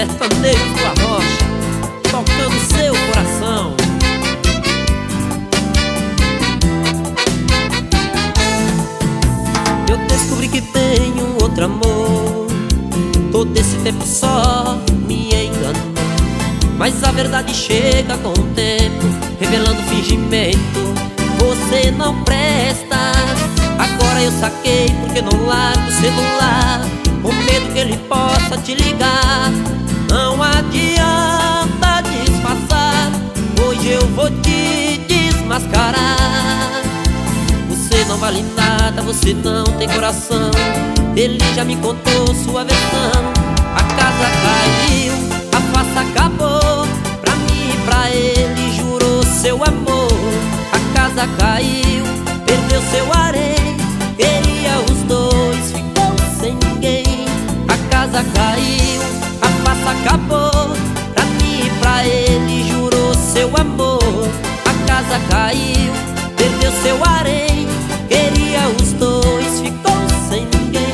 sertanejos do Arrocha, tocando seu coração. Eu descobri que tenho outro amor, todo esse tempo só me enganou. Mas a verdade chega com o tempo, revelando fingimento. Você não presta. Agora eu saquei porque não largo o celular, com medo que ele possa te ligar. Não adianta disfarçar, hoje eu vou te desmascarar. Você não vale nada, você não tem coração. Ele já me contou sua versão. A casa caiu, a farsa acabou. Pra mim e pra ele jurou seu amor. A casa caiu, perdeu seu harém. Queria os dois, ficou sem ninguém. A casa caiu, a farsa acabou. Pra mim e pra ele jurou seu amor. A casa caiu, perdeu seu harém. Queria os dois, ficou sem ninguém.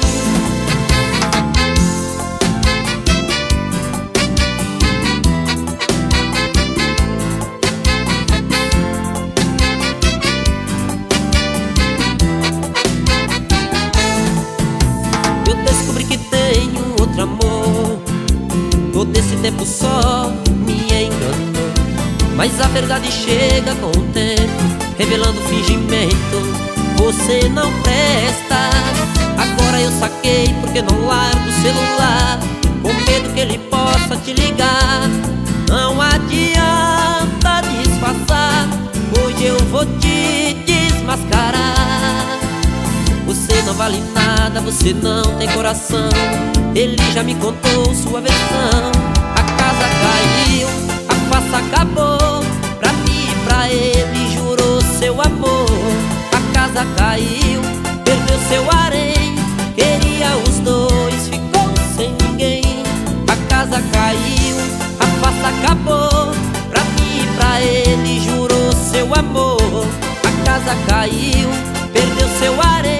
Eu descobri que tenho outro amor, todo esse tempo só me enganou. Mas a verdade chega com o tempo, revelando fingimento. Você não presta. Agora eu saquei porque não largo o celular, com medo que ele possa te ligar. Não adianta disfarçar, hoje eu vou te desmascarar. Você não vale nada, você não tem coração. Ele já me contou sua versão. A casa caiu, a farsa acabou. Pra mim e pra ele jurou seu amor. A casa caiu, perdeu seu harém. Queria os dois, ficou sem ninguém. A casa caiu, a farsa acabou. Pra mim e pra ele jurou seu amor. A casa caiu, perdeu seu harém.